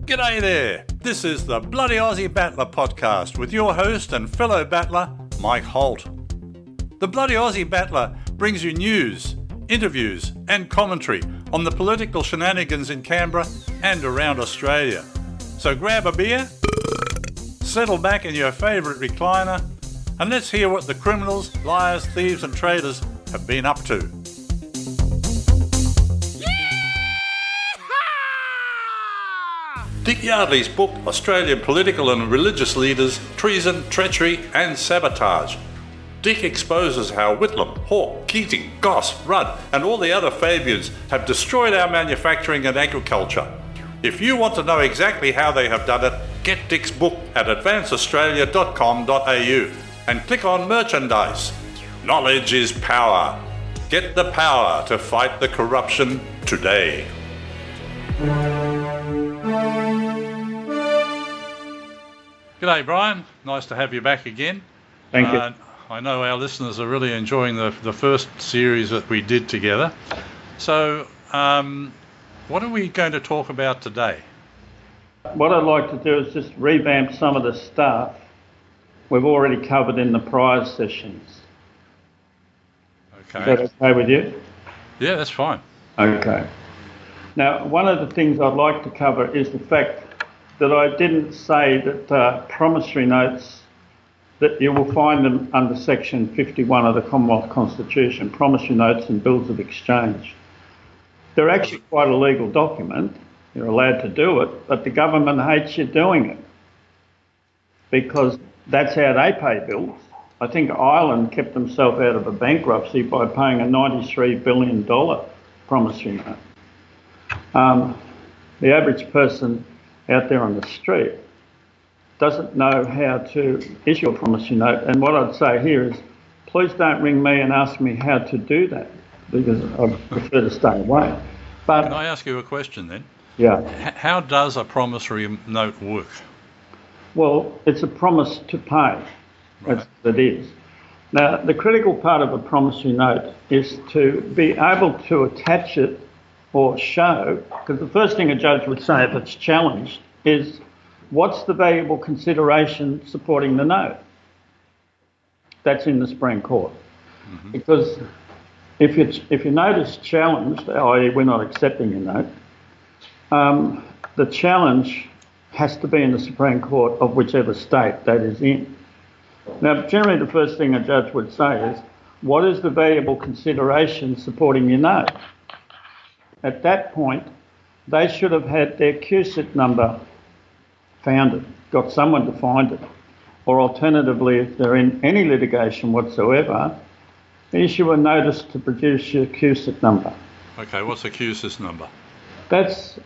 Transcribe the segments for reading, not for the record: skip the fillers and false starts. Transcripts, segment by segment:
G'day there. This is the Bloody Aussie Battler podcast with your host and fellow battler, Mike Holt. The Bloody Aussie Battler brings you news, interviews and commentary on the political shenanigans in Canberra and around Australia. So grab a beer, settle back in your favourite recliner, and let's hear what the criminals, liars, thieves and traitors have been up to. Dick Yardley's book, Australian Political and Religious Leaders, Treason, Treachery and Sabotage. Dick exposes how Whitlam, Hawke, Keating, Goss, Rudd and all the other Fabians have destroyed our manufacturing and agriculture. If you want to know exactly how they have done it, get Dick's book at advanceaustralia.com.au and click on merchandise. Knowledge is power. Get the power to fight the corruption today. G'day Brian, nice to have you back again. Thank you. I know our listeners are really enjoying the first series that we did together. So what are we going to talk about today? What I'd like to do is just revamp some of the stuff we've already covered in the prior sessions. Okay. Is that okay with you? Yeah, that's fine. Okay. Now, one of the things I'd like to cover is the fact that I didn't say that promissory notes, that you will find them under section 51 of the Commonwealth Constitution, promissory notes and bills of exchange. They're actually quite a legal document. You're allowed to do it, but the government hates you doing it because that's how they pay bills. I think Ireland kept themselves out of a bankruptcy by paying a $93 billion promissory note. The average person out there on the street doesn't know how to issue a promissory note. And what I'd say here is, please don't ring me and ask me how to do that, because I prefer to stay away. But can I ask you a question then? Yeah. How does a promissory note work? Well, it's a promise to pay. Right. That's what it is. Now, the critical part of a promissory note is to be able to attach it or show, because the first thing a judge would say if it's challenged is, what's the valuable consideration supporting the note? That's in the Supreme Court. Mm-hmm. Because if your note is challenged, i.e. we're not accepting your note, the challenge has to be in the Supreme Court of whichever state that is in. Now, generally the first thing a judge would say is, what is the valuable consideration supporting your note? At that point, they should have had their QSIT number found, got someone to find it. Or alternatively, if they're in any litigation whatsoever, issue a notice to produce your QSIT number. Okay, what's a QSIT number? That's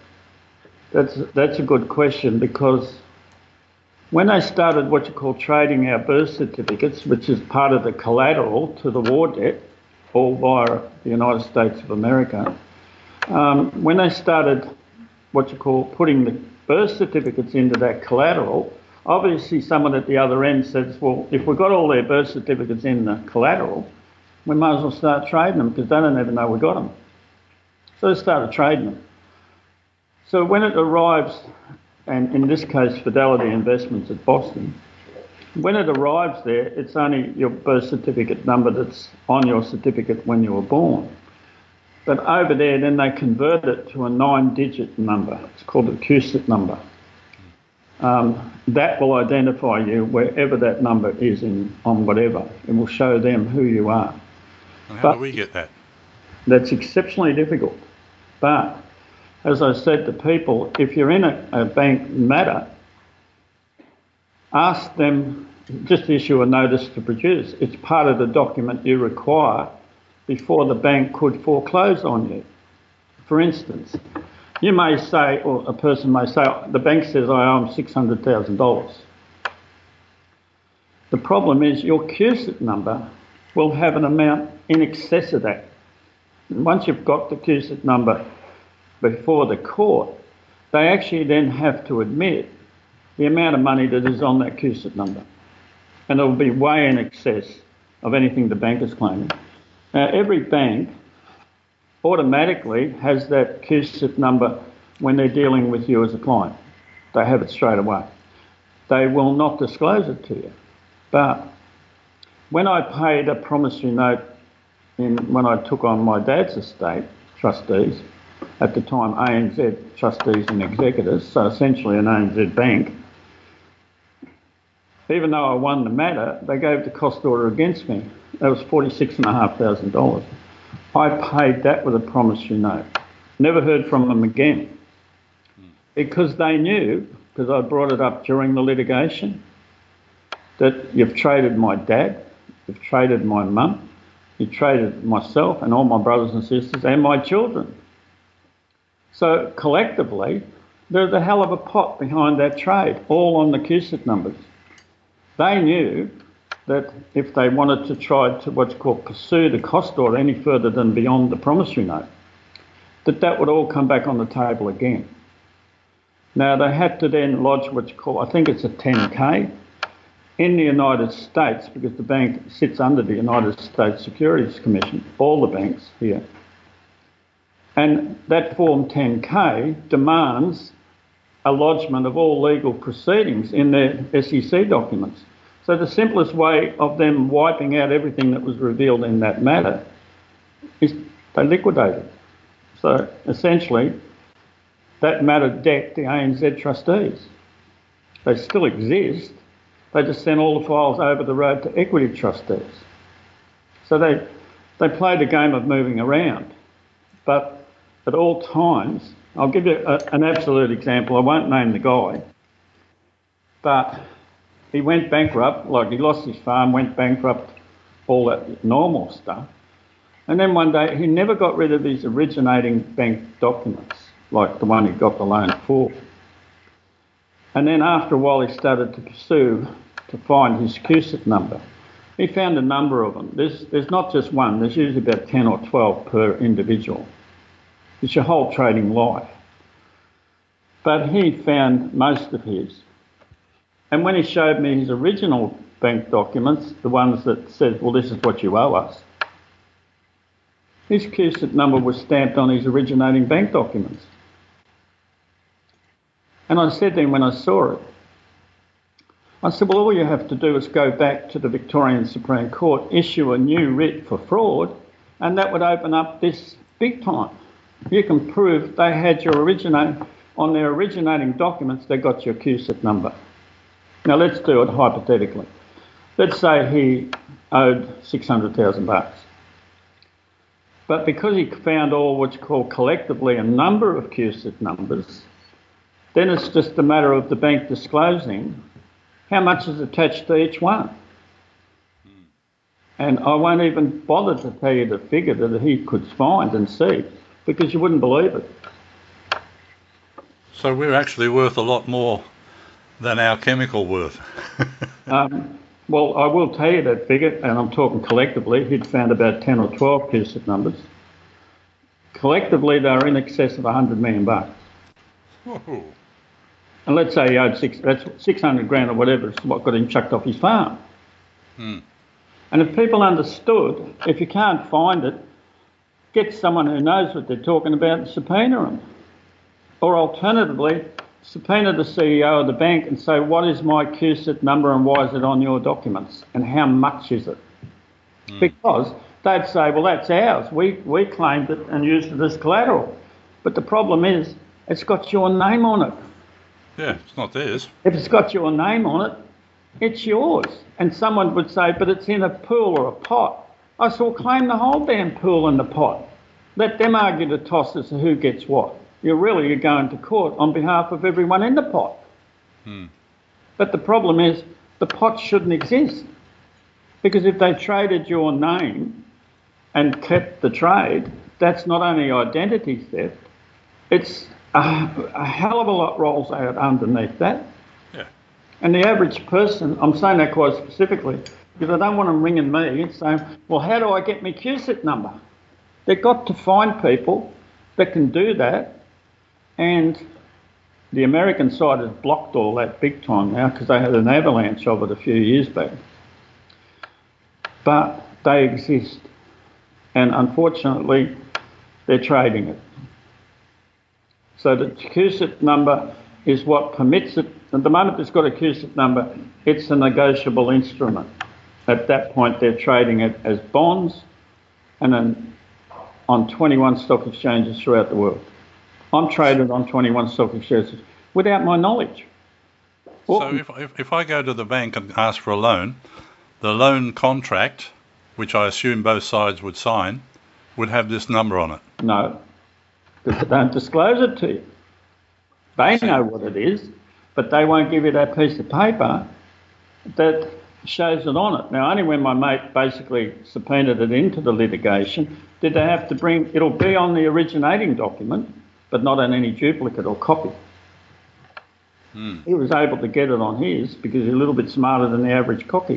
a good question, because when they started what you call trading our birth certificates, which is part of the collateral to the war debt, all via the United States of America, when they started what you call putting the birth certificates into that collateral, obviously someone at the other end says, well, if we've got all their birth certificates in the collateral, we might as well start trading them, because they don't even know we got them. So they started trading them. So when it arrives, and in this case Fidelity Investments at Boston, when it arrives there, it's only your birth certificate number that's on your certificate when you were born. But over there, then they convert it to a 9-digit number. It's called a QSIT number. That will identify you wherever that number is on whatever. It will show them who you are. And how do we get that? That's exceptionally difficult. But as I said to people, if you're in a bank matter, ask them, just issue a notice to produce. It's part of the document you require before the bank could foreclose on you. For instance, you may say, or a person may say, the bank says I owe them $600,000. The problem is your QSIT number will have an amount in excess of that. And once you've got the QSIT number before the court, they actually then have to admit the amount of money that is on that QSIT number. And it will be way in excess of anything the bank is claiming. Now, every bank automatically has that QSIT number when they're dealing with you as a client. They have it straight away. They will not disclose it to you. But when I paid a promissory note when I took on my dad's estate, trustees, at the time ANZ trustees and executors, so essentially an ANZ bank, even though I won the matter, they gave the cost order against me. That was $46,500. I paid that with a promissory note. Never heard from them again. Because they knew, because I brought it up during the litigation, that you've traded my dad, you've traded my mum, you traded myself and all my brothers and sisters and my children. So collectively, there's a hell of a pot behind that trade, all on the CUSIT numbers. They knew that if they wanted to try to what's called pursue the cost order any further than beyond the promissory note, that would all come back on the table again. Now, they had to then lodge what's called, I think it's a 10K, in the United States, because the bank sits under the United States Securities Commission, all the banks here. And that Form 10K demands a lodgement of all legal proceedings in their SEC documents. So the simplest way of them wiping out everything that was revealed in that matter is they liquidate it. So essentially, that matter decked the ANZ trustees. They still exist. They just sent all the files over the road to equity trustees. So they played a game of moving around. But at all times, I'll give you an absolute example. I won't name the guy. But he went bankrupt, like he lost his farm, went bankrupt, all that normal stuff. And then one day, he never got rid of his originating bank documents, like the one he got the loan for. And then after a while, he started to pursue to find his CUSIT number. He found a number of them. There's not just one. There's usually about 10 or 12 per individual. It's your whole trading life. But he found most of his. And when he showed me his original bank documents, the ones that said, well, this is what you owe us, his CUSIT number was stamped on his originating bank documents. And I said to him when I saw it, I said, well, all you have to do is go back to the Victorian Supreme Court, issue a new writ for fraud, and that would open up this big time. You can prove they had your on their originating documents, they got your CUSIT number. Now let's do it hypothetically. Let's say he owed $600,000. But because he found all what's called collectively a number of CUSIT numbers, then it's just a matter of the bank disclosing how much is attached to each one. And I won't even bother to tell you the figure that he could find and see, because you wouldn't believe it. So we're actually worth a lot more than our chemical worth. Well, I will tell you that figure, and I'm talking collectively. He'd found about 10 or 12 CUSIT numbers. Collectively, they were in excess of $100 million. Whoa. And let's say he owed that's 600 grand or whatever, is what got him chucked off his farm. And if people understood, if you can't find it, get someone who knows what they're talking about and subpoena them. Or alternatively, subpoena the CEO of the bank and say, what is my CUSIT number and why is it on your documents? And how much is it? Because they'd say, well, that's ours. We claimed it and used it as collateral. But the problem is, it's got your name on it. Yeah, it's not theirs. If it's got your name on it, it's yours. And someone would say, but it's in a pool or a pot. I said, well, claim the whole damn pool and the pot. Let them argue the toss as to who gets what. You're going to court on behalf of everyone in the pot. But the problem is, the pot shouldn't exist. Because if they traded your name and kept the trade, that's not only identity theft, it's a hell of a lot rolls out underneath that. Yeah. And the average person, I'm saying that quite specifically, because I don't want them ringing me and saying, well, how do I get my CUSIT number? They've got to find people that can do that. And the American side has blocked all that big time now because they had an avalanche of it a few years back. But they exist. And unfortunately, they're trading it. So the CUSIT number is what permits it. At the moment it's got a CUSIP number, it's a negotiable instrument. At that point they're trading it as bonds and then on 21 stock exchanges throughout the world. I'm traded on 21 stock exchanges without my knowledge. So if I go to the bank and ask for a loan, the loan contract, which I assume both sides would sign, would have this number on it? No, because they don't disclose it to you. They know what it is, but they won't give you that piece of paper that shows it on it. Now, only when my mate basically subpoenaed it into the litigation did they have to bring, it'll be on the originating document, but not on any duplicate or copy. He was able to get it on his because he's a little bit smarter than the average cocky.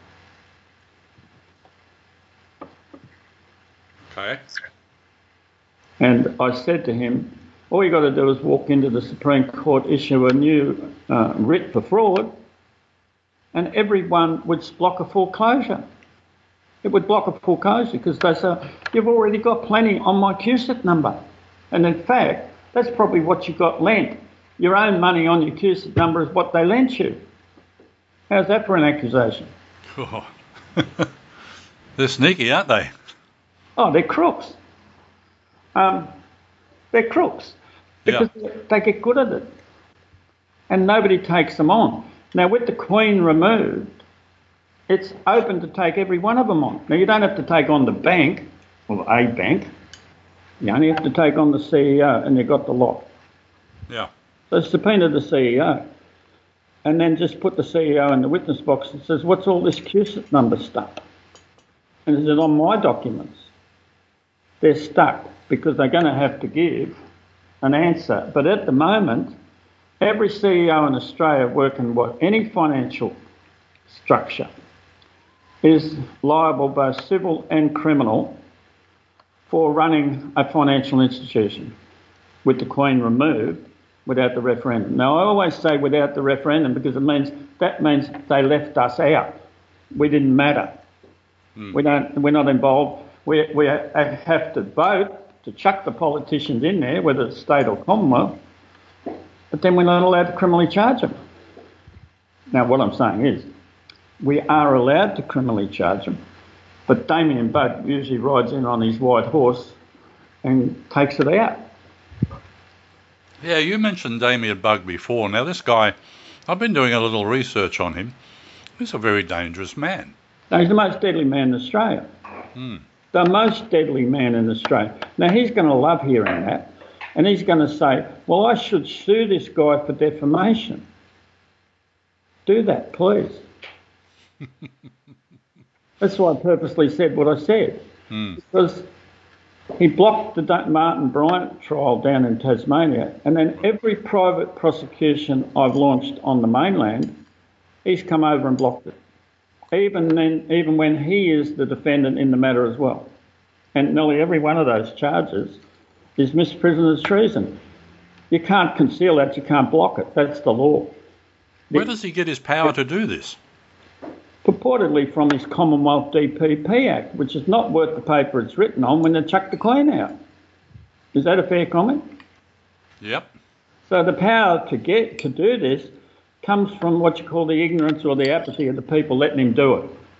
Okay. And I said to him, all you got to do is walk into the Supreme Court, issue a new writ for fraud, and everyone would block a foreclosure. It would block a foreclosure because they say, you've already got plenty on my CUSIP number. And in fact, that's probably what you got lent. Your own money on your CUSIP number is what they lent you. How's that for an accusation? Oh. They're sneaky, aren't they? Oh, they're crooks. They're crooks because they get good at it. And nobody takes them on. Now, with the Queen removed, it's open to take every one of them on. Now, you don't have to take on the bank, or a bank. You only have to take on the CEO, and you've got the lot. Yeah. So subpoena the CEO, and then just put the CEO in the witness box and says, what's all this CUSIP number stuff? And it says, on my documents. They're stuck because they're going to have to give an answer. But at the moment, every CEO in Australia working with any financial structure is liable, both civil and criminal, for running a financial institution with the Queen removed without the referendum. Now, I always say without the referendum because that means they left us out. We didn't matter. We're not involved. We have to vote to chuck the politicians in there, whether it's state or commonwealth, but then we're not allowed to criminally charge them. Now, what I'm saying is, we are allowed to criminally charge them, but Damien Budd usually rides in on his white horse and takes it out. Yeah, you mentioned Damien Budd before. Now, this guy, I've been doing a little research on him. He's a very dangerous man. No, he's the most deadly man in Australia. The most deadly man in Australia. Now, he's going to love hearing that, and he's going to say, well, I should sue this guy for defamation. Do that, please. That's why I purposely said what I said. Because he blocked the Martin Bryant trial down in Tasmania, and then every private prosecution I've launched on the mainland, he's come over and blocked it. Even when he is the defendant in the matter as well. And nearly every one of those charges is misprisioner's treason. You can't conceal that, you can't block it. That's the law. Where does he get his power to do this? Purportedly from his Commonwealth DPP Act, which is not worth the paper it's written on when they chuck the Queen out. Is that a fair comment? Yep. So the power to do this comes from what you call the ignorance or the apathy of the people letting him do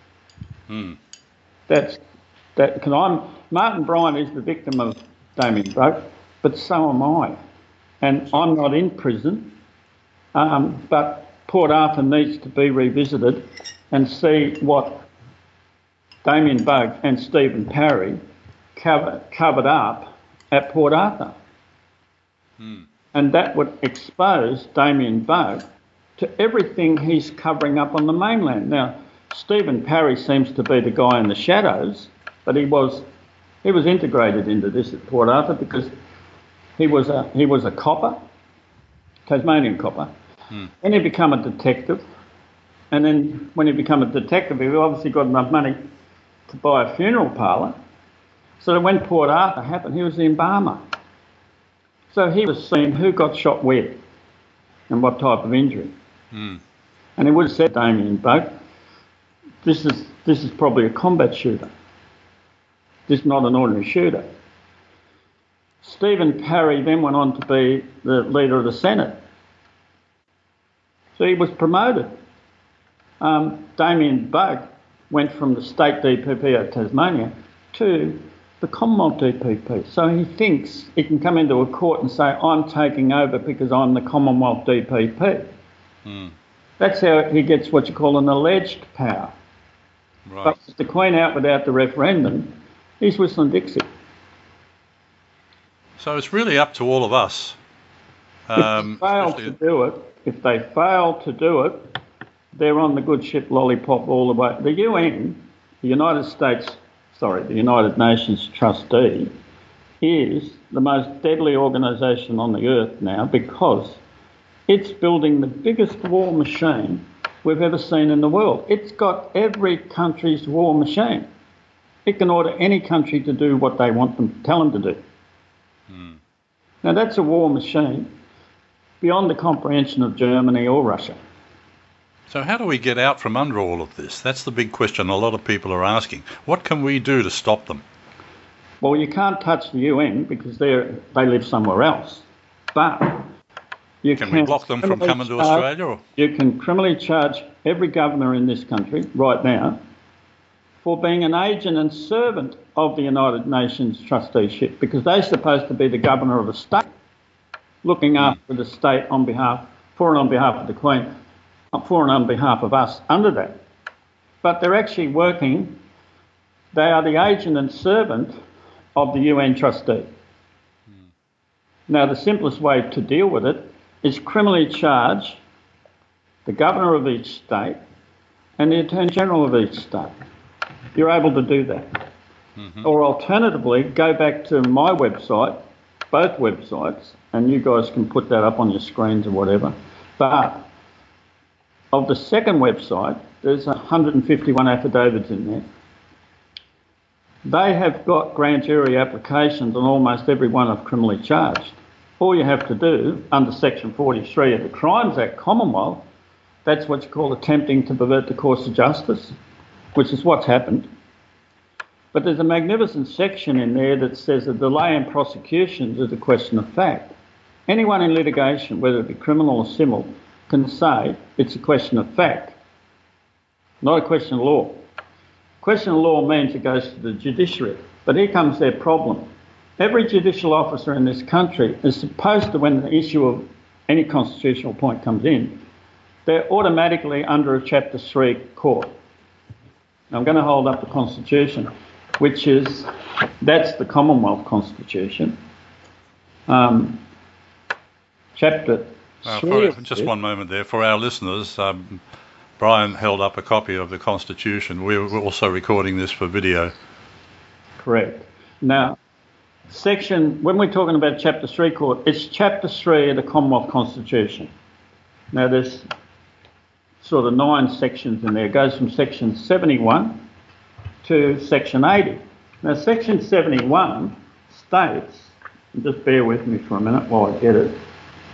it. Martin Bryant is the victim of Damien Budd, but so am I. And I'm not in prison, but Port Arthur needs to be revisited and see what Damien Budd and Stephen Parry covered up at Port Arthur. And that would expose Damien Budd to everything he's covering up on the mainland. Now, Stephen Parry seems to be the guy in the shadows, but he was integrated into this at Port Arthur because he was a copper, Tasmanian copper, and he became a detective. And then when he became a detective, he obviously got enough money to buy a funeral parlour. So that when Port Arthur happened, he was the embalmer. So he was seeing who got shot where and what type of injury. And he would have said, Damien Budd, this is probably a combat shooter. This is not an ordinary shooter. Stephen Parry then went on to be the leader of the Senate. So he was promoted. Damien Bugg went from the state DPP of Tasmania to the Commonwealth DPP. So he thinks he can come into a court and say, I'm taking over because I'm the Commonwealth DPP. That's how he gets what you call an alleged power. Right. But with the Queen out without the referendum, he's whistling Dixie. So it's really up to all of us. If they fail to do it, they're on the good ship lollipop all the way. The UN, the United Nations trustee, is the most deadly organisation on the earth now because it's building the biggest war machine we've ever seen in the world. It's got every country's war machine. It can order any country to do what they want them, tell them to do. Now that's a war machine beyond the comprehension of Germany or Russia. So how do we get out from under all of this? That's the big question a lot of people are asking. What can we do to stop them? Well, you can't touch the UN because they live somewhere else. But you can we block them from coming to Australia? Or? You can criminally charge every governor in this country right now for being an agent and servant of the United Nations trusteeship because they're supposed to be the governor of a state, looking after the state on behalf of the Queen, for and on behalf of us under that. But they're actually working, they are the agent and servant of the UN trustee. Now, the simplest way to deal with it is criminally charge the governor of each state and the Attorney General of each state. You're able to do that. Or alternatively, go back to my website, both websites, and you guys can put that up on your screens or whatever. But of the second website, there's 151 affidavits in there. They have got grand jury applications on almost every one of criminally charged. All you have to do, under Section 43 of the Crimes Act Commonwealth, that's what you call attempting to pervert the course of justice, which is what's happened. But there's a magnificent section in there that says a delay in prosecutions is a question of fact. Anyone in litigation, whether it be criminal or civil, can say it's a question of fact, not a question of law. Question of law means it goes to the judiciary, but here comes their problem. Every judicial officer in this country is supposed to, when the issue of any constitutional point comes in, they're automatically under a Chapter 3 court. Now, I'm going to hold up the Constitution, that's the Commonwealth Constitution. Chapter 3. Just one moment there. For our listeners, Brian held up a copy of the Constitution. We're also recording this for video. Correct. Now, when we're talking about Chapter 3 court, it's Chapter 3 of the Commonwealth Constitution. Now, there's sort of 9 sections in there. It goes from Section 71 to Section 80. Now, Section 71 states, just bear with me for a minute while I get it.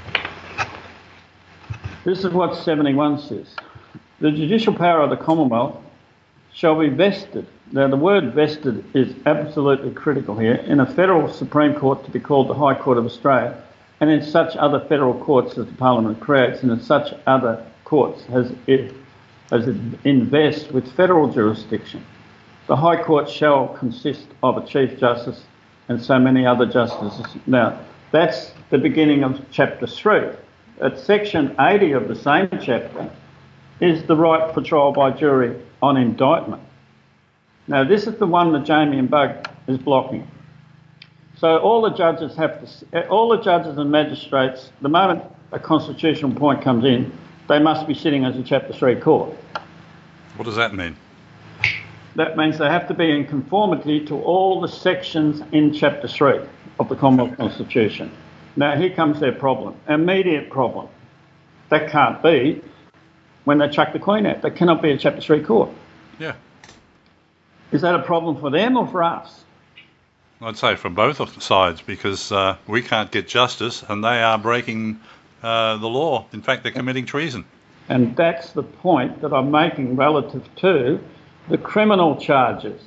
This is what 71 says. The judicial power of the Commonwealth shall be vested. Now, the word vested is absolutely critical here. In a federal Supreme Court to be called the High Court of Australia, and in such other federal courts as the Parliament creates, and in such other courts as it invests with federal jurisdiction. The High Court shall consist of a Chief Justice and so many other justices. Now, that's the beginning of Chapter 3. At Section 80 of the same chapter is the right for trial by jury on indictment. Now, this is the one that Damien Bugg is blocking. So all the judges and magistrates, the moment a constitutional point comes in, they must be sitting as a Chapter 3 court. What does that mean? That means they have to be in conformity to all the sections in Chapter 3 of the Commonwealth Constitution. Now, here comes their problem, immediate problem. That can't be when they chuck the Queen out. That cannot be a Chapter 3 court. Yeah. Is that a problem for them or for us? I'd say from both sides, because we can't get justice and they are breaking the law. In fact, they're committing treason. And that's the point that I'm making relative to the criminal charges.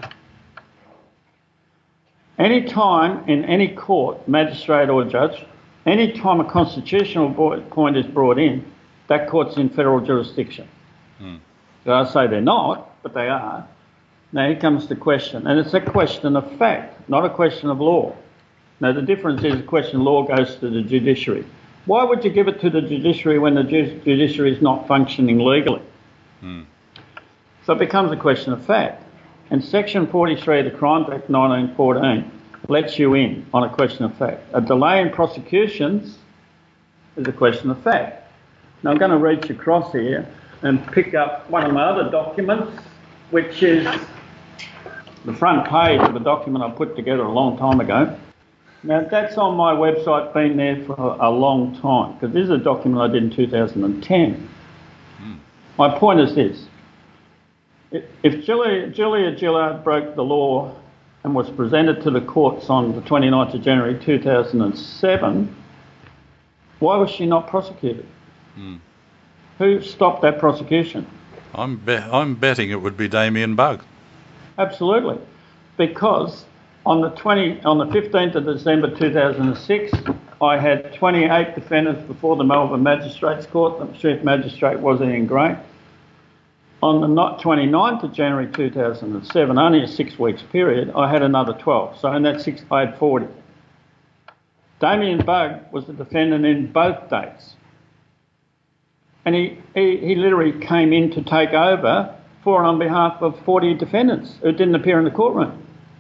Any time in any court, magistrate or judge, any time a constitutional point is brought in, that court's in federal jurisdiction. So I say they're not, but they are. Now here comes the question, and it's a question of fact, not a question of law. Now the difference is a question of law goes to the judiciary. Why would you give it to the judiciary when the judiciary is not functioning legally? So it becomes a question of fact. And Section 43 of the Crimes Act 1914 lets you in on a question of fact. A delay in prosecutions is a question of fact. Now I'm going to reach across here and pick up one of my other documents, which is the front page of a document I put together a long time ago. Now that's on my website, been there for a long time, because this is a document I did in 2010. My point is this. If Julia Gillard broke the law and was presented to the courts on the 29th of January 2007, why was she not prosecuted? Who stopped that prosecution? I'm betting it would be Damien Bugg. Absolutely. Because on the 15th of December 2006, I had 28 defendants before the Melbourne Magistrates Court. The Chief Magistrate was Ian Gray. On the 29th of January 2007, only a 6 weeks period, I had another 12. So in that 6, I had 40. Damien Bugg was the defendant in both dates. And he literally came in to take over for and on behalf of 40 defendants who didn't appear in the courtroom.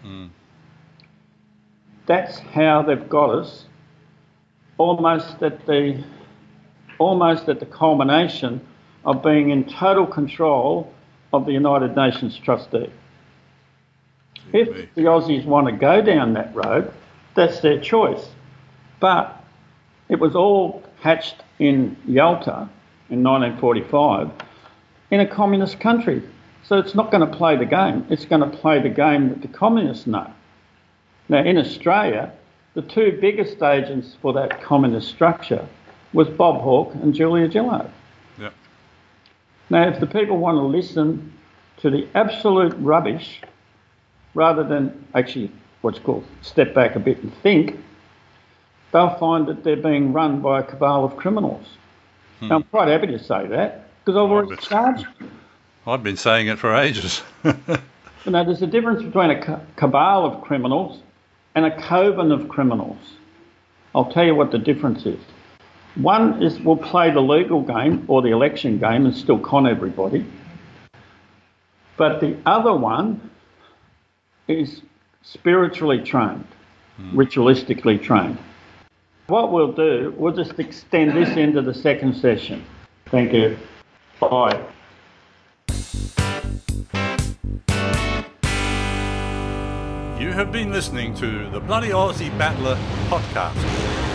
That's how they've got us, almost at the culmination of being in total control of the United Nations trustee. If the Aussies want to go down that road, that's their choice. But it was all hatched in Yalta in 1945 in a communist country. So it's not going to play the game. It's going to play the game that the communists know. Now, in Australia, the two biggest agents for that communist structure was Bob Hawke and Julia Gillard. Yep. Now, if the people want to listen to the absolute rubbish, rather than actually what's called step back a bit and think, they'll find that they're being run by a cabal of criminals. Now, I'm quite happy to say that, because I've already charged them. I've been saying it for ages. Now, there's a difference between a cabal of criminals and a coven of criminals. I'll tell you what the difference is. One is will play the legal game or the election game and still con everybody. But the other one is spiritually trained, ritualistically trained. What we'll do, we'll just extend this into the second session. Thank you. Bye. You have been listening to the Bloody Aussie Battler podcast.